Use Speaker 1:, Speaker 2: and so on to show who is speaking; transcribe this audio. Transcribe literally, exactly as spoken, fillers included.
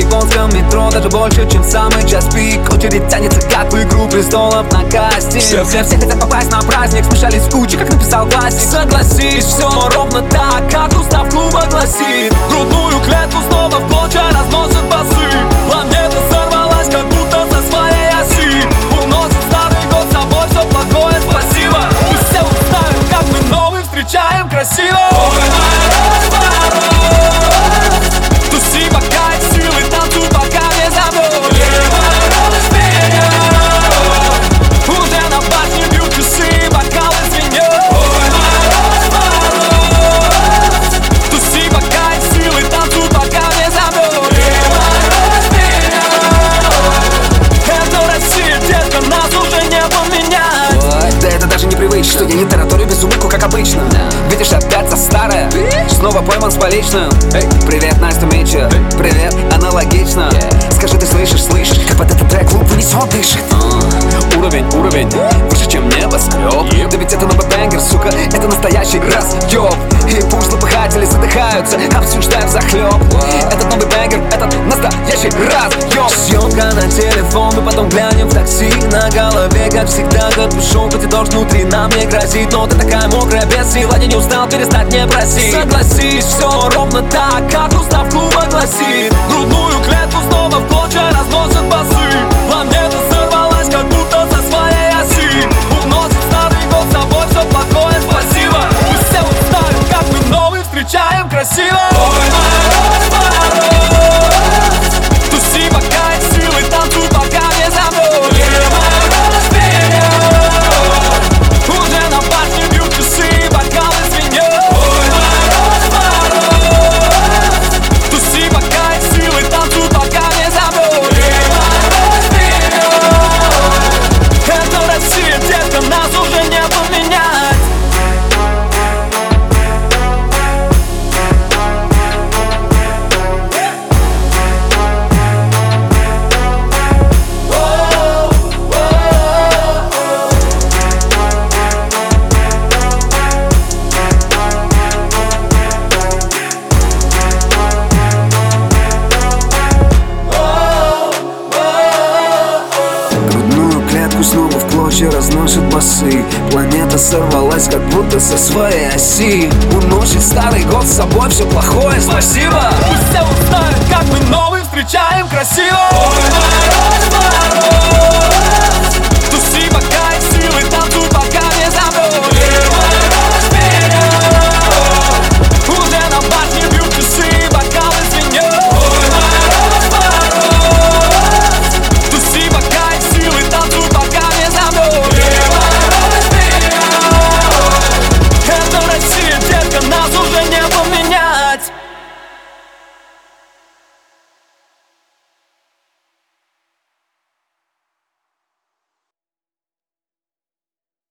Speaker 1: японском метро даже больше, чем самый час пик. Очередь тянется, как в игру престолов на кастинг. Все, все, все хотят попасть на праздник, смешались в куче, как написал классик. Согласись, все ровно так, как устав клуба гласит. Грудную клетку снова в клочья разносят басы. Планета сорвалась, как будто со своей оси. Уносит старый год с собой, все плохое, спасибо. Пусть все узнают, как мы новый встречаем красиво. Ой, мороз, мороз, туси, пока есть силы, танцуй, пока не забудь. Мороз меня, уже на башне бьют часы, бокалы звенят. Ой, мороз, мороз, туси, пока есть силы, танцуй, пока не забудь. Мороз меня, это Россия, детка, нас уже не поменять.
Speaker 2: Да это даже непривычно, что я не тараторю без умыку, как обычно. Видишь, опять за старое, снова пойман с поличным. Привет, Настя Митча, привет, аналогично. Скажи, ты слышишь, слышишь, как под этот трек луп унесет, дышит. Уровень, уровень, выше, чем небоскреб. Да ведь это новый бэнгер, сука, это настоящий разъеб. И пусть злопыхатели задыхаются, обсуждая взахлеб. Этот новый бэнгер, этот настоящий разъеб.
Speaker 1: Съемка на телефон, мы потом глянем в такси. На голове, как всегда, капюшон, хоть и дождь внутри нам не грозит. Но ты такая мокрая, без сил, я не устал перестать не просить. Согласись, все ровно так, как устав клуба гласит. Грудную клетку снова в клочья разносят басы. Планета сорвалась, как будто со своей оси. Уносит старый год с собой, все плохое, спасибо. Пусть все узнают, как мы новый встречаем красиво. Ой, мороз, мороз, туси, пока есть силы, танцуй, пока не забудь. Мороз меня, уже на башне бьют часы, бокалы звенят. Ой, мороз, мороз, туси, пока есть силы, танцуй, пока не забудь. Мороз меня, это Россия, детка, нас уже не поменять.
Speaker 2: Грудную клетку снова в клочья разносят басы. Планета сорвалась, как будто со своей оси. Уносит старый год с собой, все плохое, спасибо.
Speaker 1: Пусть все узнают, как мы новый встречаем красиво. Ой, мороз, мороз.